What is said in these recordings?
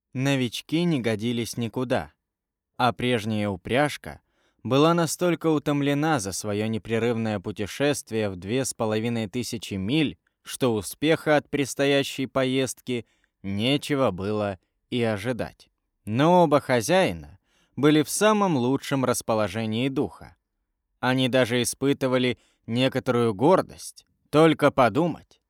Новички не годились никуда, а прежняя упряжка была настолько утомлена за свое непрерывное путешествие в 2500 миль, что успеха от предстоящей поездки нечего было и ожидать. Но оба хозяина были в самом лучшем расположении духа. Они даже испытывали некоторую гордость. Только подумать.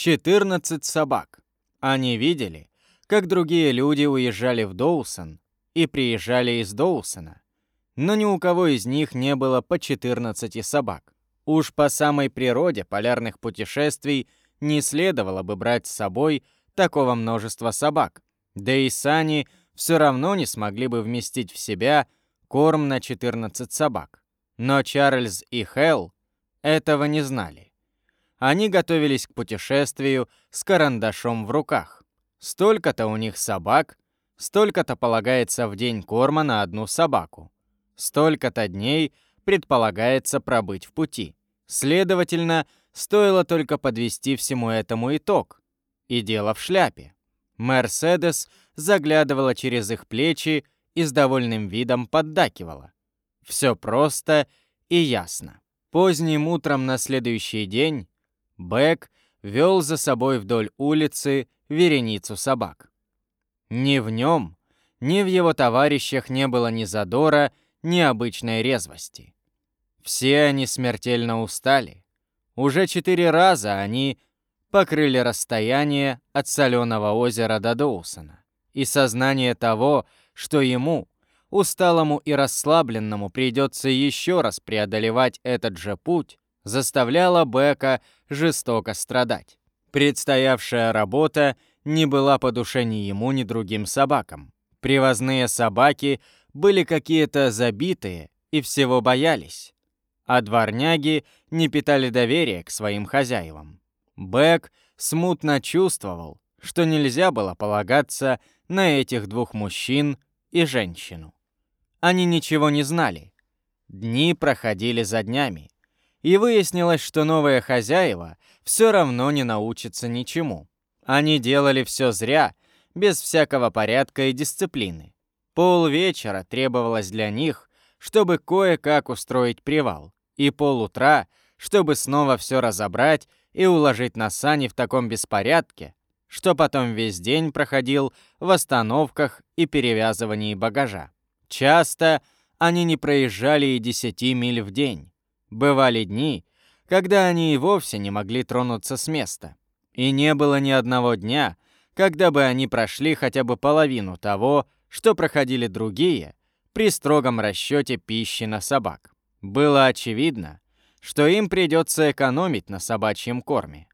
14 собак. Они видели, как другие люди уезжали в Доусон и приезжали из Доусона. Но ни у кого из них не было по 14 собак. Уж по самой природе полярных путешествий не следовало бы брать с собой такого множества собак. Да и сани все равно не смогли бы вместить в себя корм на 14 собак. Но Чарльз и Хэл этого не знали. Они готовились к путешествию с карандашом в руках. Столько-то у них собак, столько-то полагается в день корма на одну собаку. Столько-то дней предполагается пробыть в пути. Следовательно, стоило только подвести всему этому итог. И дело в шляпе. Мерседес заглядывала через их плечи и с довольным видом поддакивала. Все просто и ясно. Поздним утром на следующий день Бэк вел за собой вдоль улицы вереницу собак. Ни в нем, ни в его товарищах не было ни задора, ни обычной резвости. Все они смертельно устали. Уже 4 раза они покрыли расстояние от Соленого озера до Доусона. И сознание того, что ему, усталому и расслабленному, придется еще раз преодолевать этот же путь, заставляло Бэка жестоко страдать. Предстоявшая работа не была по душе ни ему, ни другим собакам. Привозные собаки были какие-то забитые и всего боялись, а дворняги не питали доверия к своим хозяевам. Бэк смутно чувствовал, что нельзя было полагаться на этих двух мужчин и женщину. Они ничего не знали. Дни проходили за днями, и выяснилось, что новые хозяева все равно не научатся ничему. Они делали все зря, без всякого порядка и дисциплины. Полвечера требовалось для них, чтобы кое-как устроить привал, и полутра, чтобы снова все разобрать и уложить на сани в таком беспорядке, что потом весь день проходил в остановках и перевязывании багажа. Часто они не проезжали и 10 миль в день. Бывали дни, когда они и вовсе не могли тронуться с места. И не было ни одного дня, когда бы они прошли хотя бы половину того, что проходили другие, при строгом расчете пищи на собак. Было очевидно, что им придется экономить на собачьем корме.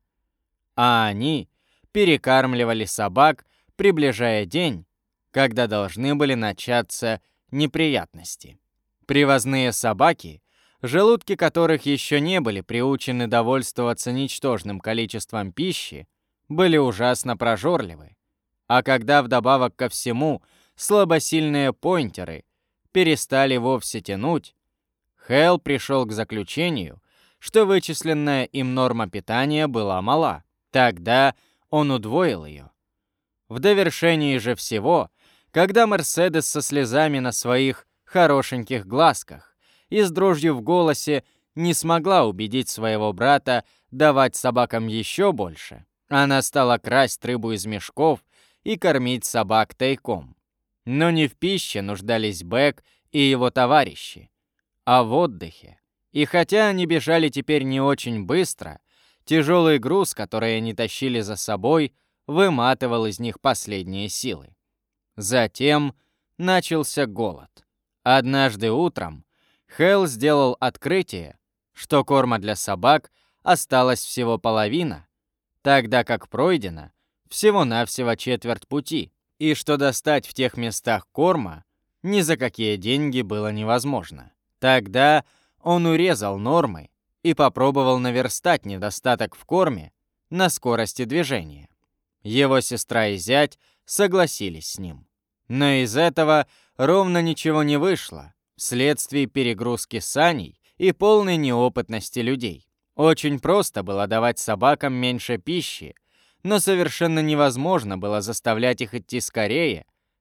А они перекармливали собак, приближая день, когда должны были начаться неприятности. Привозные собаки, желудки которых еще не были приучены довольствоваться ничтожным количеством пищи, были ужасно прожорливы. А когда вдобавок ко всему слабосильные пойнтеры перестали вовсе тянуть, Хэл пришел к заключению, что вычисленная им норма питания была мала. Тогда он удвоил ее. В довершении же всего, когда Мерседес со слезами на своих хорошеньких глазках и с дрожью в голосе не смогла убедить своего брата давать собакам еще больше, она стала красть рыбу из мешков и кормить собак тайком. Но не в пище нуждались Бэк и его товарищи, а в отдыхе. И хотя они бежали теперь не очень быстро, тяжелый груз, который они тащили за собой, выматывал из них последние силы. Затем начался голод. Однажды утром Хэл сделал открытие, что корма для собак осталась всего половина, тогда как пройдено всего-навсего четверть пути, и что достать в тех местах корма ни за какие деньги было невозможно. Тогда он урезал нормы и попробовал наверстать недостаток в корме на скорости движения. Его сестра и зять согласились с ним. Но из этого ровно ничего не вышло, вследствие перегрузки саней и полной неопытности людей. Очень просто было давать собакам меньше пищи, но совершенно невозможно было заставлять их идти скорее,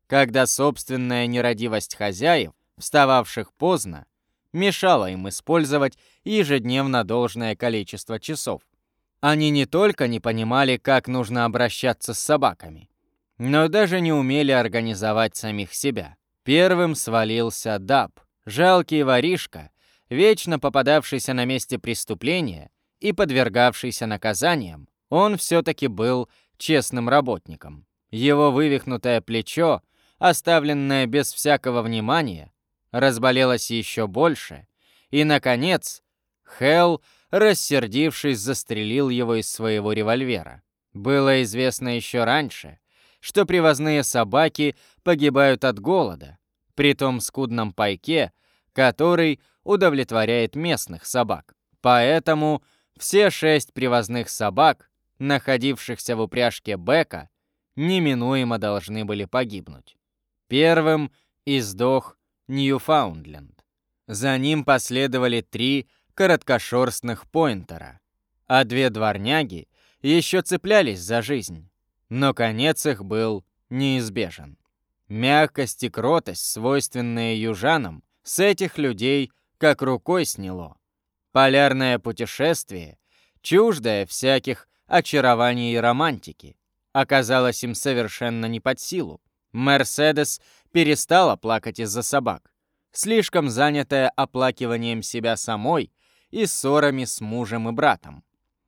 когда собственная нерадивость хозяев, встававших поздно, мешала им использовать ежедневно должное количество часов. Они не только не понимали, как нужно обращаться с собаками, но даже не умели организовать самих себя. Первым свалился Даб, жалкий воришка, вечно попадавшийся на месте преступления и подвергавшийся наказаниям. Он все-таки был честным работником. Его вывихнутое плечо, оставленное без всякого внимания, разболелось еще больше, и, наконец, Хелл, рассердившись, застрелил его из своего револьвера. Было известно еще раньше, что привозные собаки погибают от голода, при том скудном пайке, который удовлетворяет местных собак. Поэтому все 6 привозных собак, находившихся в упряжке Бека, неминуемо должны были погибнуть. Первым издох Ньюфаундленд. За ним последовали 3 короткошерстных пойнтера, а 2 дворняги еще цеплялись за жизнь, но конец их был неизбежен. Мягкость и кротость, свойственные южанам, с этих людей как рукой сняло. Полярное путешествие, чуждое всяких очарований и романтики, оказалось им совершенно не под силу. Мерседес перестала плакать из-за собак, слишком занятая оплакиванием себя самой и ссорами с мужем и братом.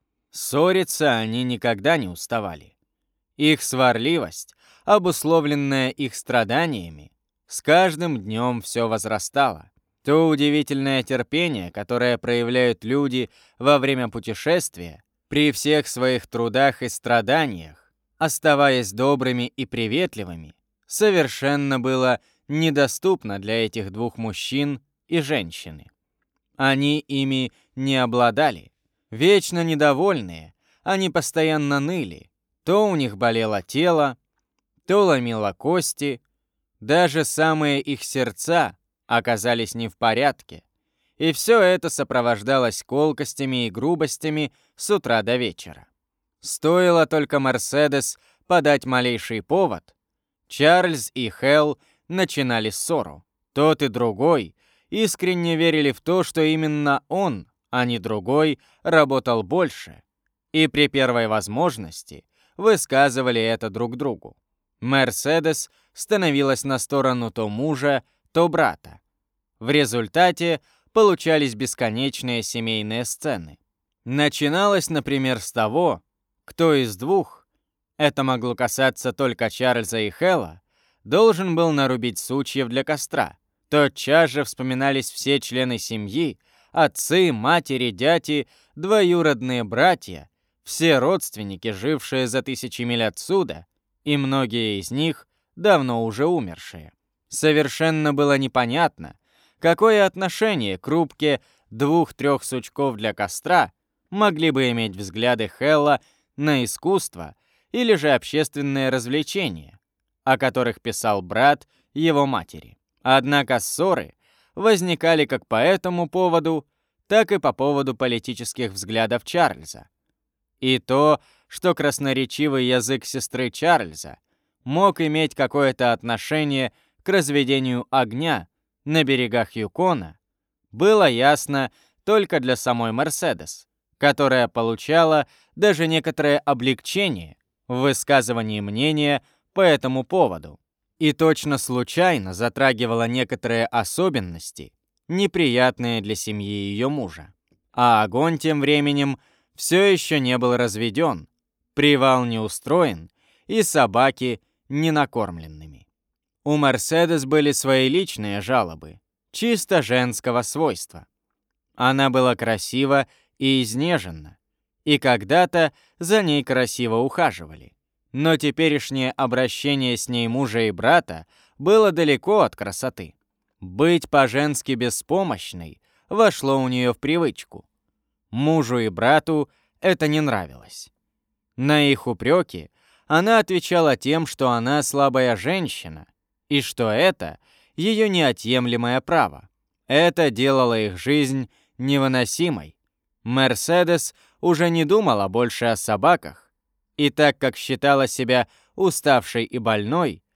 Ссориться они никогда не уставали. Их сварливость, обусловленная их страданиями, с каждым днем все возрастала. То удивительное терпение, которое проявляют люди во время путешествия, при всех своих трудах и страданиях, оставаясь добрыми и приветливыми, совершенно было недоступно для этих 2 мужчин и женщины. Они ими не обладали. Вечно недовольные, они постоянно ныли. То у них болело тело, то ломило кости. Даже самые их сердца оказались не в порядке. И все это сопровождалось колкостями и грубостями с утра до вечера. Стоило только Мерседес подать малейший повод, Чарльз и Хелл начинали ссору. Тот и другой искренне верили в то, что именно он, а не другой, работал больше, и при первой возможности высказывали это друг другу. Мерседес становилась на сторону то мужа, то брата. В результате получались бесконечные семейные сцены. Начиналось, например, с того, кто из 2, это могло касаться только Чарльза и Хэлла, должен был нарубить сучьев для костра. Тотчас же вспоминались все члены семьи, отцы, матери, дяди, двоюродные братья, все родственники, жившие за 1000 миль отсюда, и многие из них давно уже умершие. Совершенно было непонятно, какое отношение к рубке 2-3 сучков для костра могли бы иметь взгляды Хэлла на искусство или же общественные развлечения, о которых писал брат его матери. Однако ссоры возникали как по этому поводу, так и по поводу политических взглядов Чарльза. И то, что красноречивый язык сестры Чарльза мог иметь какое-то отношение к разведению огня на берегах Юкона, было ясно только для самой Мерседес, которая получала даже некоторое облегчение в высказывании мнения по этому поводу и точно случайно затрагивала некоторые особенности, неприятные для семьи ее мужа. А огонь тем временем все еще не был разведен, привал не устроен и собаки не накормленными. У Мерседес были свои личные жалобы, чисто женского свойства. Она была красива и изнеженна, и когда-то за ней красиво ухаживали. Но теперешнее обращение с ней мужа и брата было далеко от красоты. Быть по-женски беспомощной вошло у нее в привычку. Мужу и брату это не нравилось. На их упреки она отвечала тем, что она слабая женщина, и что это ее неотъемлемое право. Это делало их жизнь невыносимой. Мерседес уже не думала больше о собаках, и так как считала себя уставшей и больной,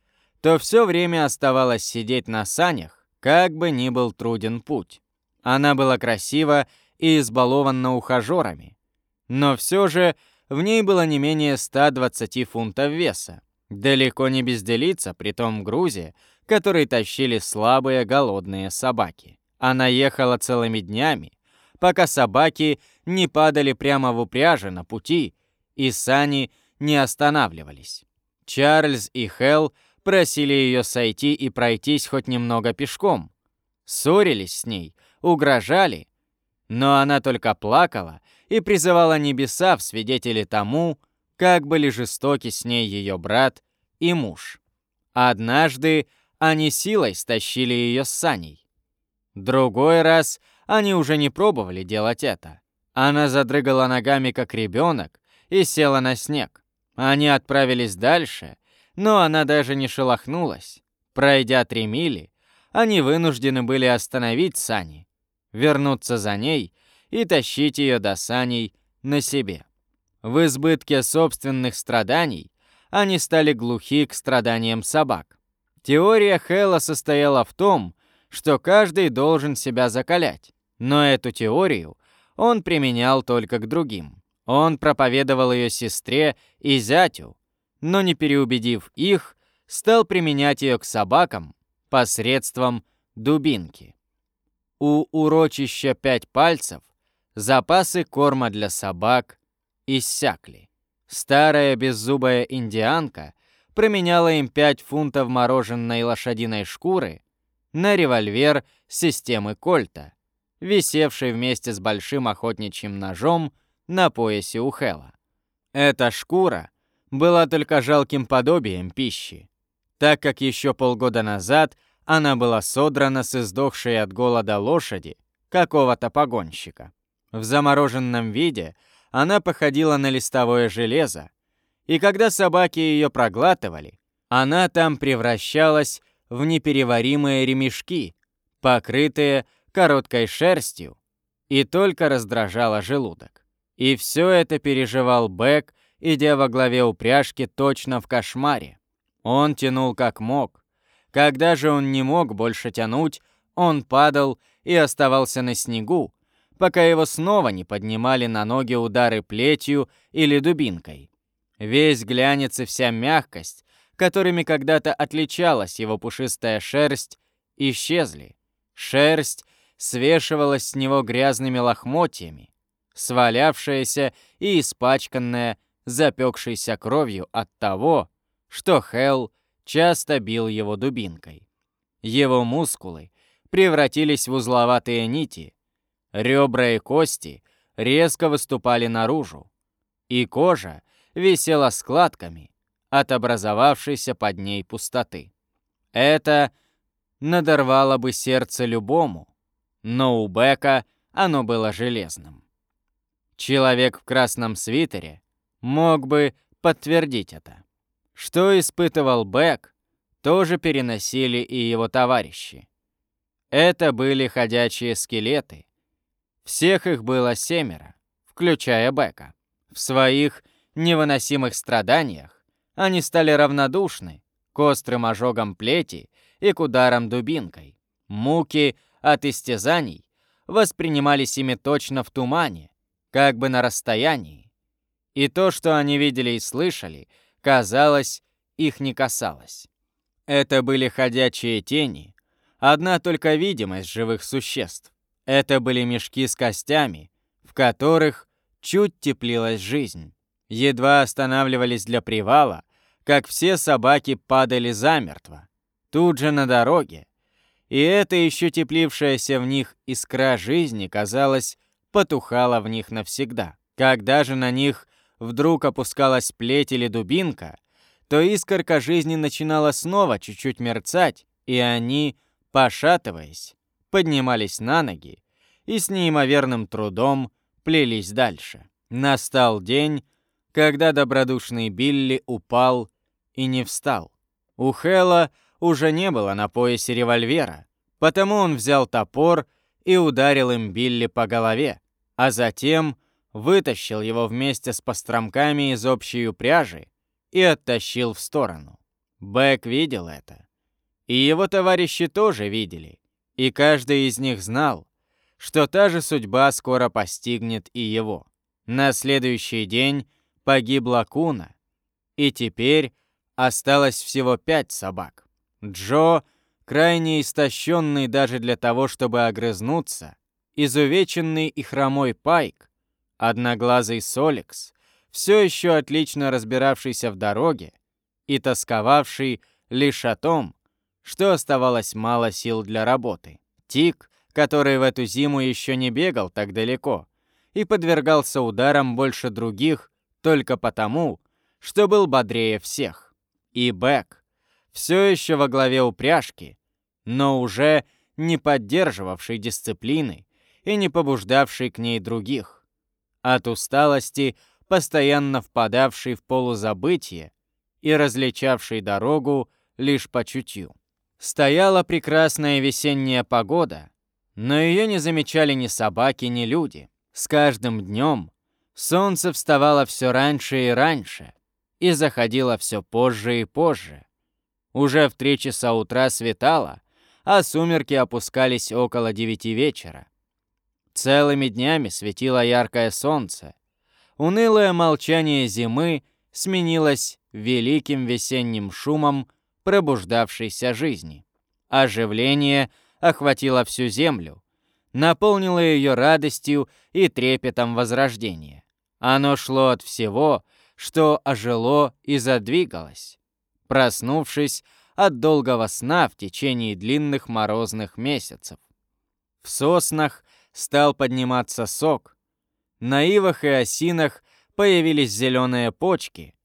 то все время оставалась сидеть на санях, как бы ни был труден путь. Она была красива и избалована ухажерами, но все же в ней было не менее 120 фунтов веса. Далеко не безделица при том грузе, который тащили слабые голодные собаки. Она ехала целыми днями, пока собаки не падали прямо в упряжи на пути, и сани не останавливались. Чарльз и Хелл просили ее сойти и пройтись хоть немного пешком. Ссорились с ней, угрожали, но она только плакала и призывала небеса в свидетели тому, как были жестоки с ней ее брат и муж. Однажды они силой стащили ее с саней. Другой раз они уже не пробовали делать это. Она задрыгала ногами, как ребенок, и села на снег. Они отправились дальше, но она даже не шелохнулась. Пройдя 3 мили, они вынуждены были остановить сани, вернуться за ней и тащить ее до саней на себе. В избытке собственных страданий они стали глухи к страданиям собак. Теория Хэлла состояла в том, что каждый должен себя закалять, но эту теорию он применял только к другим. Он проповедовал ее сестре и зятю, но не переубедив их, стал применять ее к собакам посредством дубинки. У урочища 5 пальцев запасы корма для собак иссякли. Старая беззубая индианка променяла им 5 фунтов мороженой лошадиной шкуры на револьвер системы Кольта, висевший вместе с большим охотничьим ножом на поясе у Хэлла. Эта шкура была только жалким подобием пищи, так как еще полгода назад она была содрана с издохшей от голода лошади какого-то погонщика. В замороженном виде она походила на листовое железо, и когда собаки ее проглатывали, она там превращалась в непереваримые ремешки, покрытые короткой шерстью, и только раздражала желудок. И все это переживал Бэк, идя во главе упряжки точно в кошмаре. Он тянул как мог. Когда же он не мог больше тянуть, он падал и оставался на снегу, пока его снова не поднимали на ноги удары плетью или дубинкой. Весь глянец и вся мягкость, которыми когда-то отличалась его пушистая шерсть, исчезли. Шерсть свешивалась с него грязными лохмотьями, свалявшаяся и испачканная запекшейся кровью от того, что Хелл часто бил его дубинкой. Его мускулы превратились в узловатые нити, ребра и кости резко выступали наружу, и кожа висела складками от образовавшейся под ней пустоты. Это надорвало бы сердце любому, но у Бека оно было железным. Человек в красном свитере мог бы подтвердить это. Что испытывал Бек, тоже переносили и его товарищи. Это были ходячие скелеты. Всех их было 7, включая Бека. В своих невыносимых страданиях они стали равнодушны к острым ожогам плети и к ударам дубинкой. Муки от истязаний воспринимались ими точно в тумане, как бы на расстоянии. И то, что они видели и слышали, казалось, их не касалось. Это были ходячие тени, одна только видимость живых существ. Это были мешки с костями, в которых чуть теплилась жизнь. Едва останавливались для привала, как все собаки падали замертво, тут же на дороге. И эта еще теплившаяся в них искра жизни, казалось, потухала в них навсегда. Когда же на них вдруг опускалась плеть или дубинка, то искорка жизни начинала снова чуть-чуть мерцать, и они, пошатываясь, поднимались на ноги и с неимоверным трудом плелись дальше. Настал день, когда добродушный Билли упал и не встал. У Хэлла уже не было на поясе револьвера, потому он взял топор и ударил им Билли по голове, а затем вытащил его вместе с постромками из общей упряжи и оттащил в сторону. Бэк видел это. И его товарищи тоже видели. И каждый из них знал, что та же судьба скоро постигнет и его. На следующий день погибла Куна, и теперь осталось всего 5 собак. Джо, крайне истощенный даже для того, чтобы огрызнуться, изувеченный и хромой Пайк, одноглазый Соликс, все еще отлично разбиравшийся в дороге и тосковавший лишь о том, что оставалось мало сил для работы. Тик, который в эту зиму еще не бегал так далеко и подвергался ударам больше других только потому, что был бодрее всех. И Бэк, все еще во главе упряжки, но уже не поддерживавший дисциплины и не побуждавший к ней других. От усталости постоянно впадавший в полузабытие и различавший дорогу лишь по чутью. Стояла прекрасная весенняя погода, но ее не замечали ни собаки, ни люди. С каждым днем солнце вставало все раньше и раньше и заходило все позже и позже. Уже в 3 часа утра светало, а сумерки опускались около 9 вечера. Целыми днями светило яркое солнце. Унылое молчание зимы сменилось великим весенним шумом пробуждавшейся жизни. Оживление охватило всю землю, наполнило ее радостью и трепетом возрождения. Оно шло от всего, что ожило и задвигалось, проснувшись от долгого сна в течение длинных морозных месяцев. В соснах стал подниматься сок, на ивах и осинах появились зеленые почки,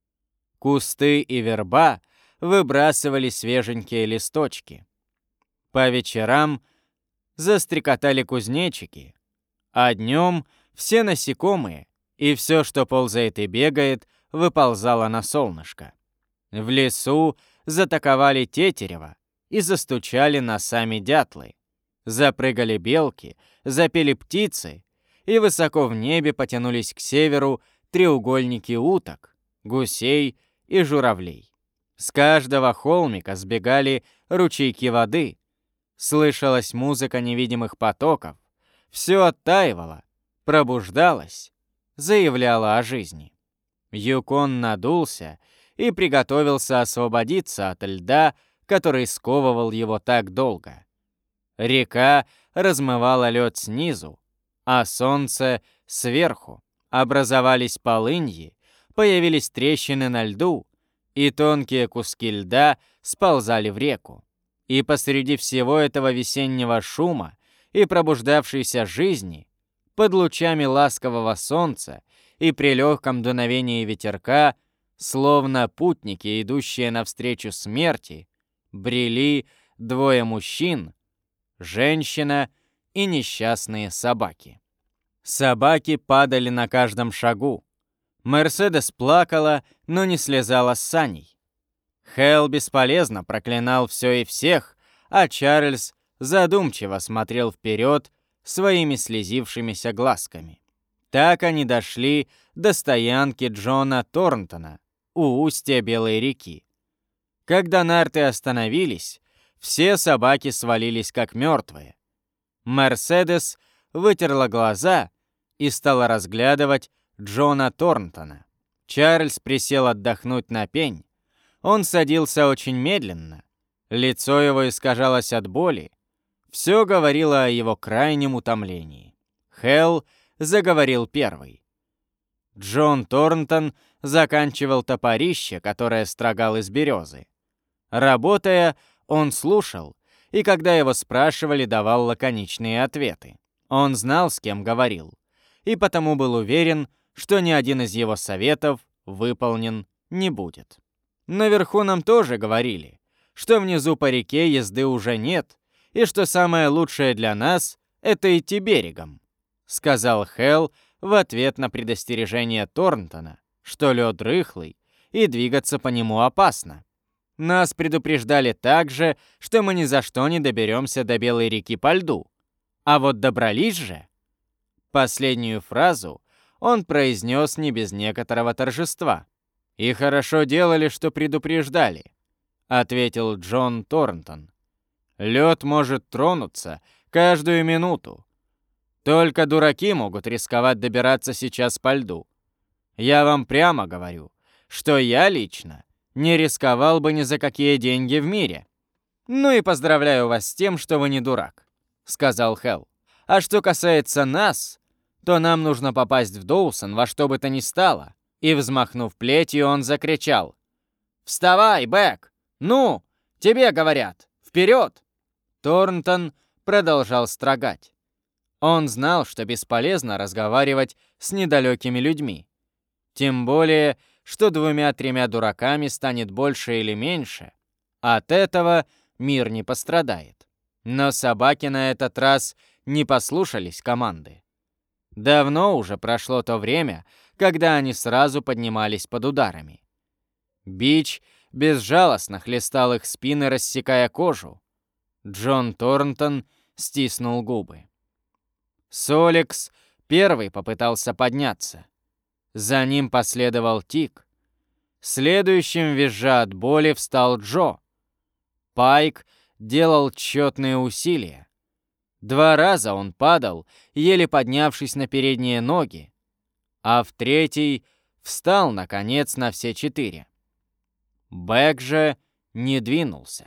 кусты и верба выбрасывали свеженькие листочки. По вечерам застрекотали кузнечики, а днем все насекомые и все, что ползает и бегает, выползало на солнышко. В лесу затаковали тетерева и застучали носами дятлы. Запрыгали белки, запели птицы, и высоко в небе потянулись к северу треугольники уток, гусей и журавлей. С каждого холмика сбегали ручейки воды. Слышалась музыка невидимых потоков. Все оттаивало, пробуждалось, заявляло о жизни. Юкон надулся и приготовился освободиться от льда, который сковывал его так долго. Река размывала лед снизу, а солнце сверху. Образовались полыньи, появились трещины на льду, и тонкие куски льда сползали в реку. И посреди всего этого весеннего шума и пробуждавшейся жизни, под лучами ласкового солнца и при легком дуновении ветерка, словно путники, идущие навстречу смерти, брели 2 мужчин, женщина и несчастные собаки. Собаки падали на каждом шагу. Мерседес плакала, но не слезала с саней. Хэл бесполезно проклинал все и всех, а Чарльз задумчиво смотрел вперед своими слезившимися глазками. Так они дошли до стоянки Джона Торнтона у устья Белой реки. Когда нарты остановились, все собаки свалились как мертвые. Мерседес вытерла глаза и стала разглядывать Джона Торнтона. Чарльз присел отдохнуть на пень. Он садился очень медленно. Лицо его искажалось от боли. Все говорило о его крайнем утомлении. Хэл заговорил первый. Джон Торнтон заканчивал топорище, которое строгал из березы. Работая, он слушал, и когда его спрашивали, давал лаконичные ответы. Он знал, с кем говорил, и потому был уверен, что ни один из его советов выполнен не будет. Наверху нам тоже говорили, что внизу по реке езды уже нет, и что самое лучшее для нас — это идти берегом, сказал Хэл в ответ на предостережение Торнтона, что лед рыхлый и двигаться по нему опасно. Нас предупреждали также, что мы ни за что не доберемся до Белой реки по льду. А вот добрались же. Последнюю фразу он произнес не без некоторого торжества. И хорошо делали, что предупреждали. ответил Джон Торнтон. «Лед может тронуться каждую минуту. Только дураки могут рисковать добираться сейчас по льду. Я вам прямо говорю, что я лично не рисковал бы ни за какие деньги в мире». «Ну и поздравляю вас с тем, что вы не дурак», — сказал Хелл. «А что касается нас, то нам нужно попасть в Доусон во что бы то ни стало». И, взмахнув плетью, он закричал: «Вставай, Бэк! Ну, тебе говорят, вперед!» Торнтон продолжал строгать. Он знал, что бесполезно разговаривать с недалекими людьми. Тем более, что 2-3 дураками станет больше или меньше. От этого мир не пострадает. Но собаки на этот раз не послушались команды. Давно уже прошло то время, когда они сразу поднимались под ударами. Бич безжалостно хлестал их спины, рассекая кожу. Джон Торнтон стиснул губы. Соликс первый попытался подняться. За ним последовал Тик. Следующим, визжа от боли, встал Джо. Пайк делал тщетные усилия. 2 раза он падал, еле поднявшись на передние ноги, а в 3-й встал, наконец, на все 4. Бэк же не двинулся.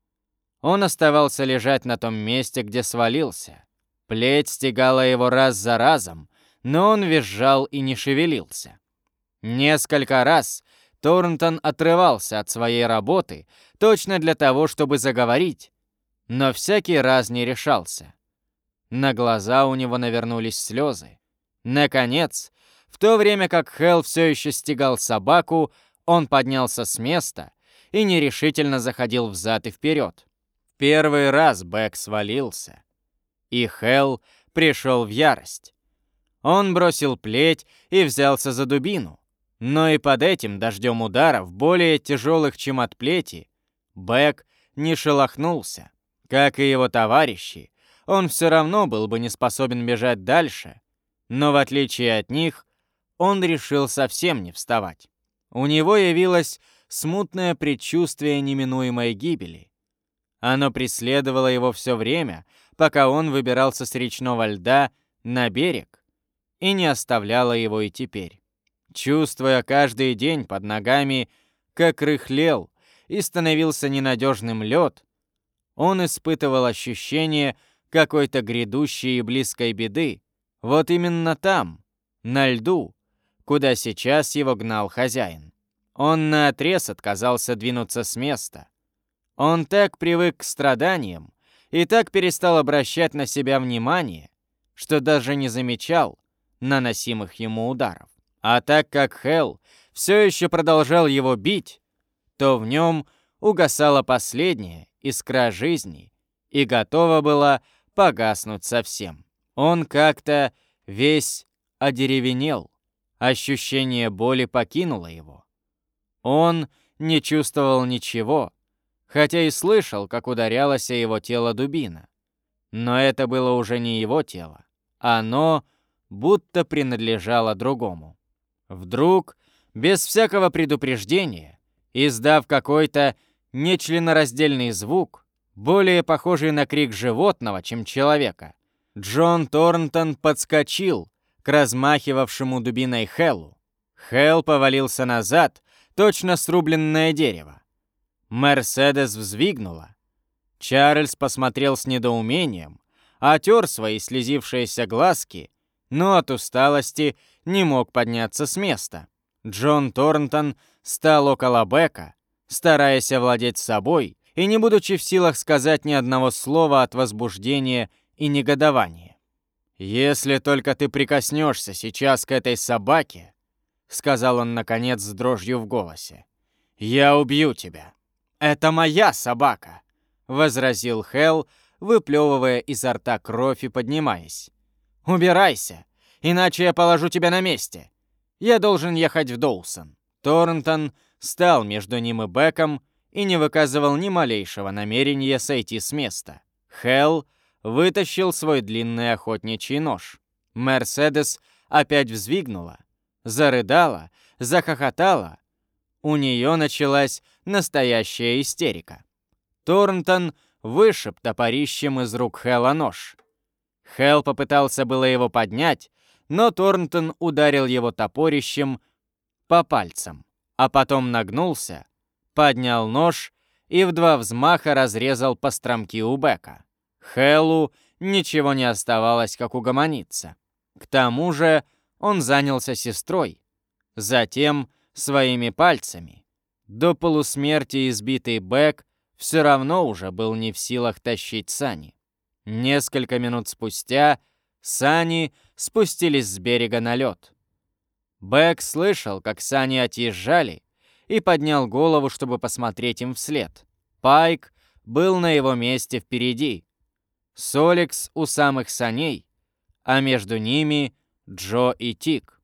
Он оставался лежать на том месте, где свалился. Плеть стегала его раз за разом, но он визжал и не шевелился. Несколько раз Торнтон отрывался от своей работы точно для того, чтобы заговорить, но всякий раз не решался. На глаза у него навернулись слезы. Наконец, в то время как Хелл все еще стегал собаку, он поднялся с места и нерешительно заходил взад и вперед. В первый раз Бэк свалился, и Хелл пришел в ярость. Он бросил плеть и взялся за дубину. Но и под этим дождем ударов, более тяжелых, чем от плети, Бэк не шелохнулся. Как и его товарищи, он все равно был бы не способен бежать дальше, но в отличие от них, он решил совсем не вставать. У него явилось смутное предчувствие неминуемой гибели. Оно преследовало его все время, пока он выбирался с речного льда на берег, и не оставляло его и теперь. Чувствуя каждый день под ногами, как рыхлел и становился ненадежным лед, он испытывал ощущение какой-то грядущей и близкой беды. Вот именно там, на льду, куда сейчас его гнал хозяин. Он наотрез отказался двинуться с места. Он так привык к страданиям и так перестал обращать на себя внимание, что даже не замечал наносимых ему ударов. А так как Хелл все еще продолжал его бить, то в нем угасала последняя искра жизни и готова была погаснуть совсем. Он как-то весь одеревенел, ощущение боли покинуло его. Он не чувствовал ничего, хотя и слышал, как ударялось о его тело дубина. Но это было уже не его тело. Оно будто принадлежало другому. Вдруг, без всякого предупреждения, издав какой-то нечленораздельный звук, более похожий на крик животного, чем человека, Джон Торнтон подскочил к размахивавшему дубиной Хеллу. Хелл повалился назад, точно срубленное дерево. Мерседес взвигнула. Чарльз посмотрел с недоумением, отер свои слезившиеся глазки, но от усталости не мог подняться с места. Джон Торнтон стал около Бэка, стараясь овладеть собой и не будучи в силах сказать ни одного слова от возбуждения и негодования. «Если только ты прикоснешься сейчас к этой собаке», — сказал он, наконец, с дрожью в голосе, — «я убью тебя». «Это моя собака», — возразил Хелл, выплевывая изо рта кровь и поднимаясь. «Убирайся, иначе я положу тебя на месте. Я должен ехать в Доусон». Торнтон стал между ним и Бэком и не выказывал ни малейшего намерения сойти с места. Хелл вытащил свой длинный охотничий нож. Мерседес опять взвигнула, зарыдала, захохотала. У нее началась настоящая истерика. Торнтон вышиб топорищем из рук Хэлла нож. Хэл попытался было его поднять, но Торнтон ударил его топорищем по пальцам, а потом нагнулся, поднял нож и в 2 взмаха разрезал постромки у Бека. Хэллу ничего не оставалось, как угомониться. К тому же он занялся сестрой, затем своими пальцами. До полусмерти избитый Бек все равно уже был не в силах тащить сани. Несколько минут спустя сани спустились с берега на лед. Бек слышал, как сани отъезжали, и поднял голову, чтобы посмотреть им вслед. Пайк был на его месте впереди, Соликс у самых саней, а между ними Джо и Тик.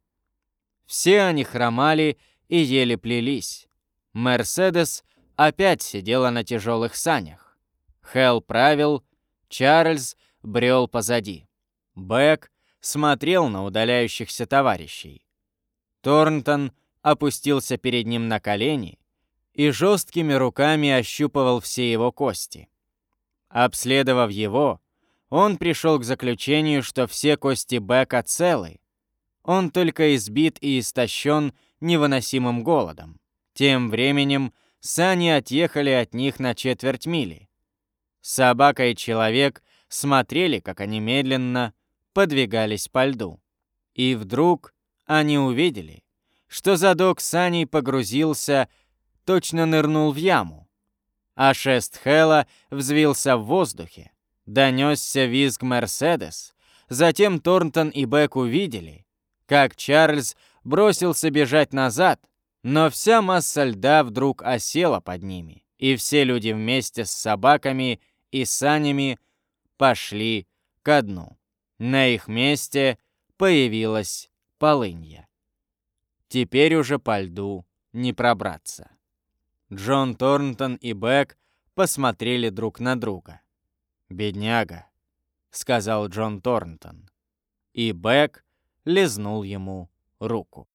Все они хромали и еле плелись. Мерседес опять сидела на тяжелых санях. Хэл правил, Чарльз брел позади. Бек смотрел на удаляющихся товарищей. Торнтон опустился перед ним на колени и жесткими руками ощупывал все его кости. Обследовав его, он пришел к заключению, что все кости Бека целы. Он только избит и истощен невыносимым голодом. Тем временем сани отъехали от них на 1/4 мили. Собака и человек смотрели, как они медленно подвигались по льду. И вдруг они увидели, что задок саней погрузился, точно нырнул в яму, а шест Хэлла взвился в воздухе. Донесся визг Мерседес. Затем Торнтон и Бек увидели, как Чарльз бросился бежать назад, но вся масса льда вдруг осела под ними, и все люди вместе с собаками и санями пошли ко дну. На их месте появилась полынья. Теперь уже по льду не пробраться. Джон Торнтон и Бек посмотрели друг на друга. «Бедняга», — сказал Джон Торнтон, и Бек лизнул ему руку.